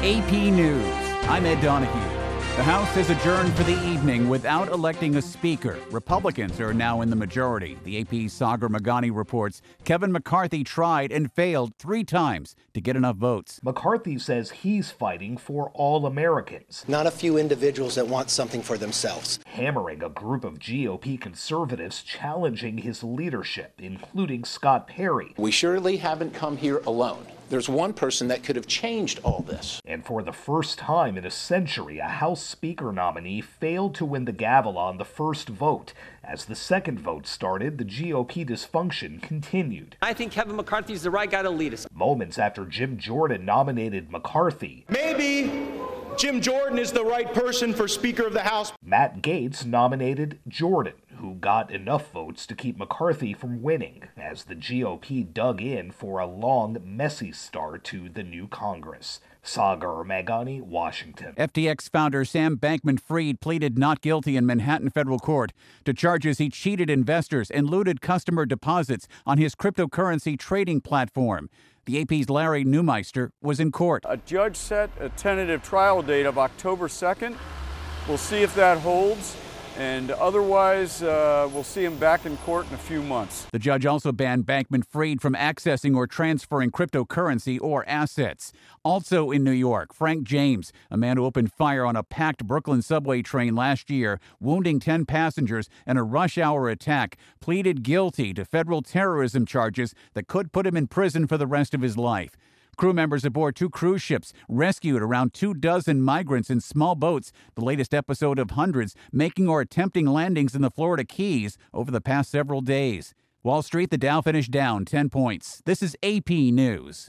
AP News. I'm Ed Donahue. The House has adjourned for the evening without electing a speaker. Republicans are now in the majority. The AP's Sagar Meghani reports Kevin McCarthy tried and failed 3 times to get enough votes. McCarthy says he's fighting for all Americans, not a few individuals that want something for themselves. Hammering a group of GOP conservatives challenging his leadership, including Scott Perry. We surely haven't come here alone. There's one person that could have changed all this. And for the first time in a century, a House Speaker nominee failed to win the gavel on the first vote. As the second vote started, the GOP dysfunction continued. I think Kevin McCarthy is the right guy to lead us. Moments after Jim Jordan nominated McCarthy, maybe Jim Jordan is the right person for Speaker of the House. Matt Gaetz nominated Jordan, who got enough votes to keep McCarthy from winning, as the GOP dug in for a long, messy start to the new Congress. Sagar Meghani, Washington. FTX founder Sam Bankman-Fried pleaded not guilty in Manhattan federal court to charges he cheated investors and looted customer deposits on his cryptocurrency trading platform. The AP's Larry Neumeister was in court. A judge set a tentative trial date of October 2nd. We'll see if that holds. And otherwise, we'll see him back in court in a few months. The judge also banned Bankman-Fried from accessing or transferring cryptocurrency or assets. Also in New York, Frank James, a man who opened fire on a packed Brooklyn subway train last year, wounding 10 passengers in a rush-hour attack, pleaded guilty to federal terrorism charges that could put him in prison for the rest of his life. Crew members aboard 2 cruise ships rescued around 24 migrants in small boats, the latest episode of hundreds making or attempting landings in the Florida Keys over the past several days. Wall Street, the Dow finished down 10 points. This is AP News.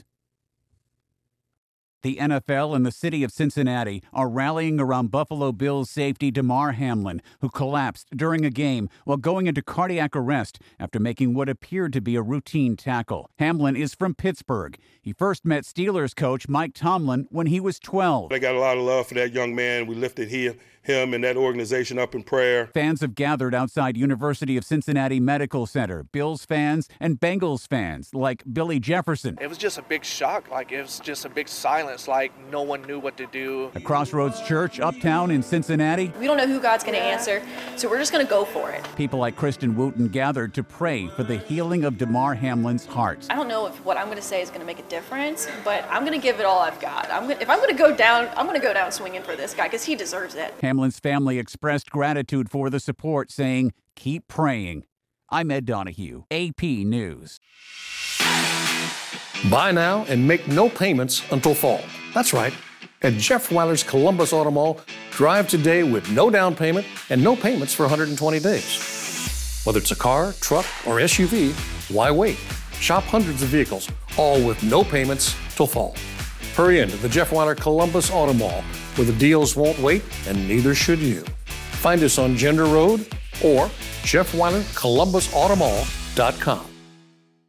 The NFL and the city of Cincinnati are rallying around Buffalo Bills safety Damar Hamlin, who collapsed during a game while going into cardiac arrest after making what appeared to be a routine tackle. Hamlin is from Pittsburgh. He first met Steelers coach Mike Tomlin when he was 12. I got a lot of love for that young man. We lifted him and that organization up in prayer. Fans have gathered outside University of Cincinnati Medical Center. Bills fans and Bengals fans, like Billy Jefferson. It was just a big shock. It was just a big silence. No one knew what to do. A Crossroads Church uptown in Cincinnati. We don't know who God's going to answer, so we're just going to go for it. People like Kristen Wooten gathered to pray for the healing of Damar Hamlin's heart. I don't know if what I'm going to say is going to make a difference, but I'm going to give it all I've got. If I'm going to go down, I'm going to go down swinging for this guy because he deserves it. Hamlin's family expressed gratitude for the support, saying, "Keep praying." I'm Ed Donahue, AP News. Buy now and make no payments until fall. That's right. At Jeff Weiler's Columbus Auto Mall, drive today with no down payment and no payments for 120 days. Whether it's a car, truck, or SUV, why wait? Shop hundreds of vehicles, all with no payments till fall. Hurry into the Jeff Weiler Columbus Auto Mall, where the deals won't wait and neither should you. Find us on Gender Road or JeffWeilerColumbusAutomall.com.